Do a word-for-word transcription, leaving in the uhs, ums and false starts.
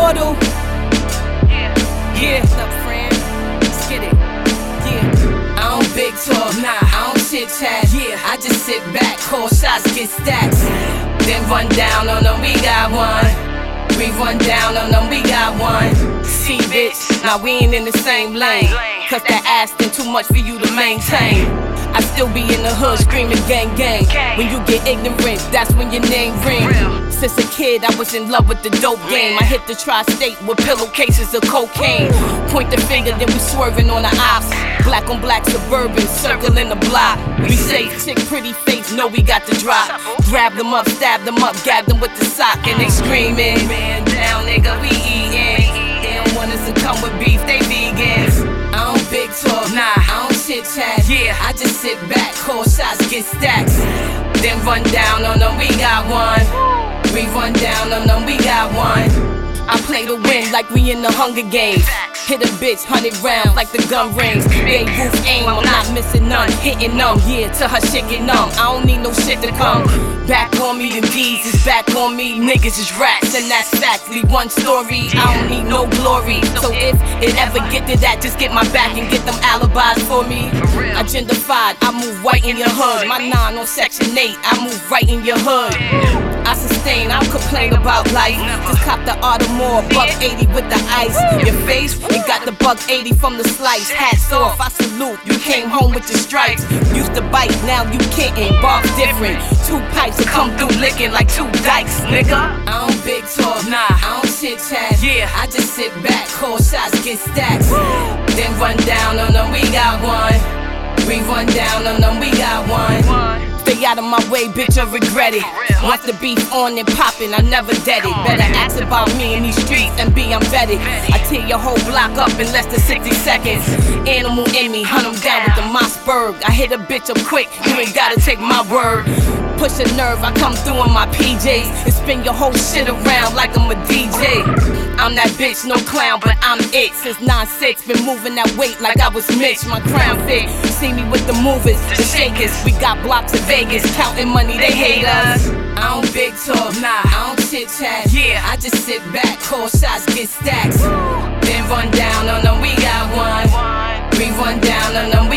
Immortal. Yeah. Yeah. What's up, friend? Let's get it. Yeah. I don't big talk, nah. I don't chit chat. Yeah. I just sit back, call shots, get stacks. Then run down on them, we got one. We run down on them, we got one. See, bitch, now we ain't in the same lane. Cause that ass been too much for you to maintain. I still be in the hood screaming gang gang. When you get ignorant, that's when your name ring. Since a kid, I was in love with the dope game. I hit the tri-state with pillowcases of cocaine. Point the finger, then we swerving on the ops. Black on black suburban, circling the block. We say, chick, pretty face, know we got the drop. Grab them up, stab them up, gab them with the sock. And they screaming, man down, nigga, we eatin'. They don't want us to come with beef, they vegans. I don't big talk, nah, I don't chit chat. Yeah, I just sit back, call shots, get stacks. Then run down on them, we got one. We run down on them, we got one. I play to win like we in the Hunger Games. Hit a bitch, hundred rounds like the gun range. Babe Ruth aim, I'm not missing none. Hitting them, yeah, till her shit get numb. I don't need no shit to come back on me, them D's is back on me. Niggas is rats, and that's facts. Leave one story, I don't need no glory. So if it ever get to that, just get my back and get them alibis for me. Agenda-fied, I move right in your hood. My nine on section eight, I move right in your hood. I sustain, I don't complain about life. Just cop the Audemars, buck eighty with the ice. Your face, it got the buck eighty from the slice. Hats off, I salute, you came home with your stripes. Used to bite, now you kitten, bark different. Two pipes to come through licking like two dykes, nigga. I don't big talk, nah, I don't chit chat. Yeah, I just sit back, call shots, get stacks. Then run down on them, we got one. We run down on them, we got one. Stay out of my way, bitch, I regret it. Once the beef on and poppin', I never dead it. Better ask about me in these streets and be unvetted. I tear your whole block up in less than sixty seconds. Animal in me, hunt 'em down with the Mossberg. I hit a bitch up quick, you ain't gotta take my word. Push a nerve, I come through in my P Js and spin your whole shit around like I'm a D J. I'm that bitch, no clown, but I'm it. Since nine six, been moving that weight like I was Mitch. My crown fit, see me with the movers, the shakers. We got blocks in Vegas, counting money, they hate us. I don't big talk, nah, I don't chit chat. Yeah, I just sit back, call shots, get stacks. Then run down on them, we got one. We run down on them,